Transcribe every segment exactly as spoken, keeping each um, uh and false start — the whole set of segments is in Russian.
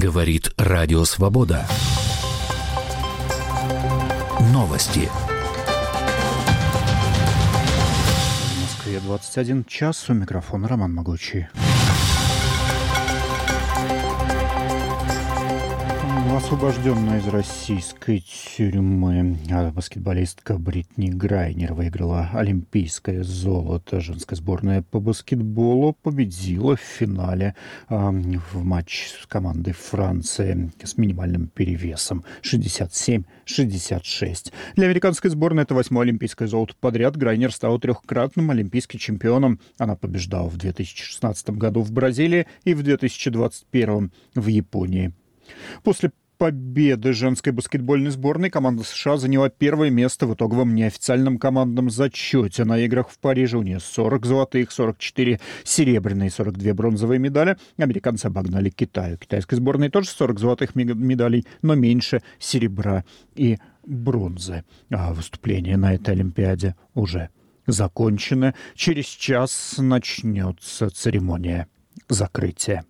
Говорит Радио Свобода. Новости. В Москве двадцать один час. У микрофона Роман Могучий. Освобожденная из российской тюрьмы баскетболистка Бритни Грайнер выиграла олимпийское золото. Женская сборная по баскетболу победила в финале э, в матче с командой Франции с минимальным перевесом шестьдесят семь шестьдесят шесть. Для американской сборной это восьмое олимпийское золото подряд. Грайнер стала трехкратным олимпийским чемпионом. Она побеждала в две тысячи шестнадцатом году в Бразилии и в две тысячи двадцать первом в Японии. После победы женской баскетбольной сборной команда США заняла первое место в итоговом неофициальном командном зачете. На играх в Париже у нее сорок золотых, сорок четыре серебряные, сорок две бронзовые медали. Американцы обогнали Китай. У китайской сборной тоже сорок золотых медалей, но меньше серебра и бронзы. А выступление на этой Олимпиаде уже закончено. Через час начнется церемония закрытия.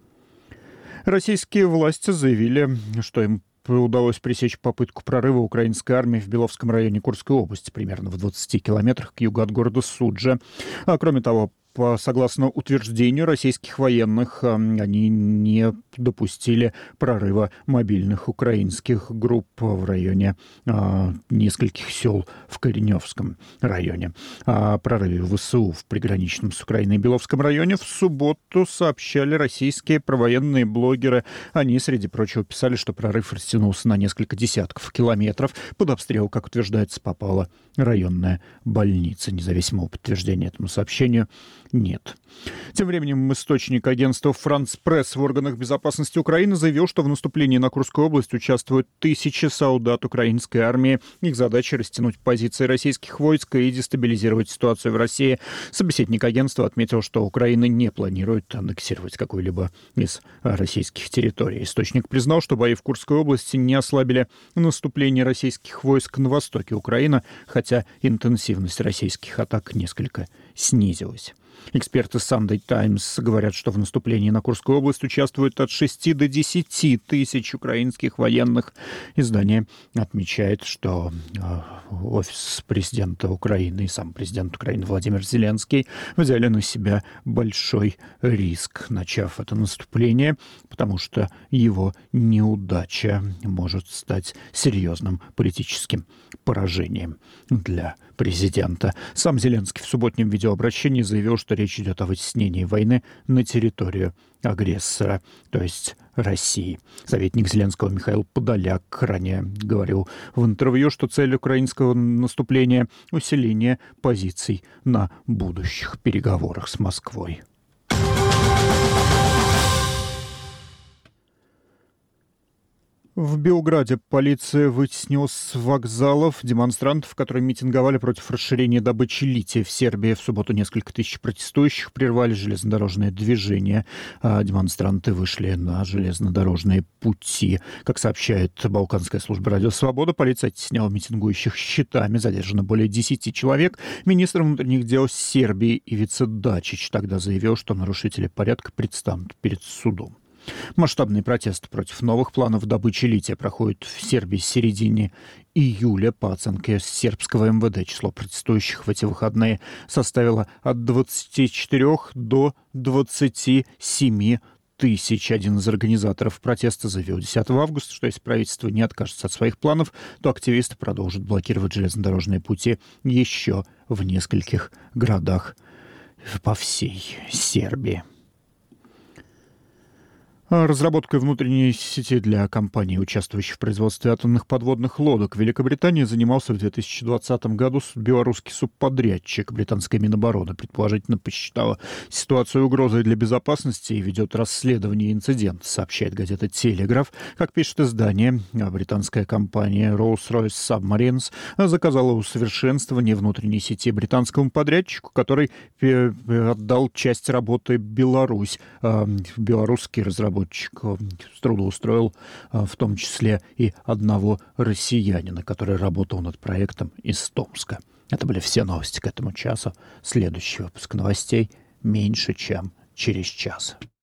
Российские власти заявили, что им удалось пресечь попытку прорыва украинской армии в Беловском районе Курской области, примерно в двадцати километрах к югу от города Суджа. А кроме того, по, согласно утверждению российских военных, они не допустили прорыва мобильных украинских групп в районе а, нескольких сел в Кореневском районе. О прорыве ВСУ в приграничном с Украиной Беловском районе в субботу сообщали российские провоенные блогеры. Они, среди прочего, писали, что прорыв растянулся на несколько десятков километров. Под обстрел, как утверждается, попала районная больница. Независимого подтверждения этому сообщению нет. Тем временем источник агентства «Франц Пресс» в органах безопасности Украины заявил, что в наступлении на Курскую область участвуют тысячи солдат украинской армии. Их задача — растянуть позиции российских войск и дестабилизировать ситуацию в России. Собеседник агентства отметил, что Украина не планирует аннексировать какую-либо из российских территорий. Источник признал, что бои в Курской области не ослабили наступление российских войск на востоке Украины, хотя интенсивность российских атак несколько снизилась. Эксперты Sunday Times говорят, что в наступлении на Курскую область участвуют от шести до десяти тысяч украинских военных. Издание отмечает, что офис президента Украины и сам президент Украины Владимир Зеленский взяли на себя большой риск, начав это наступление, потому что его неудача может стать серьезным политическим поражением для президента. Сам Зеленский в субботнем видеообращении заявил, что речь идет о вытеснении войны на территорию агрессора, то есть России. Советник Зеленского Михаил Подоляк ранее говорил в интервью, что цель украинского наступления — усиление позиций на будущих переговорах с Москвой. В Белграде полиция вытеснила с вокзалов демонстрантов, которые митинговали против расширения добычи лития в Сербии. В субботу несколько тысяч протестующих прервали железнодорожное движение. А демонстранты вышли на железнодорожные пути. Как сообщает Балканская служба «Радио Свобода», полиция оттесняла митингующих щитами. Задержано более десяти человек. Министр внутренних дел Сербии Ивица Дачич тогда заявил, что нарушители порядка предстанут перед судом. Масштабные протесты против новых планов добычи лития проходят в Сербии с середины июля. По оценке сербского эм вэ дэ, число протестующих в эти выходные составило от двадцати четырёх до двадцати семи тысяч. Один из организаторов протеста заявил десятого августа, что если правительство не откажется от своих планов, то активисты продолжат блокировать железнодорожные пути еще в нескольких городах по всей Сербии. Разработкой внутренней сети для компаний, участвующих в производстве атомных подводных лодок, в Великобритании занимался в две тысячи двадцатом году белорусский субподрядчик. Британская Минобороны предположительно посчитала ситуацию угрозой для безопасности и ведет расследование инцидента, сообщает газета «Телеграф». Как пишет издание, британская компания Rolls-Royce Submarines заказала усовершенствование внутренней сети британскому подрядчику, который отдал часть работы Беларусь. Белорусский разработчик трудоустроил в том числе и одного россиянина, который работал над проектом из Томска. Это были все новости к этому часу. Следующий выпуск новостей меньше чем через час.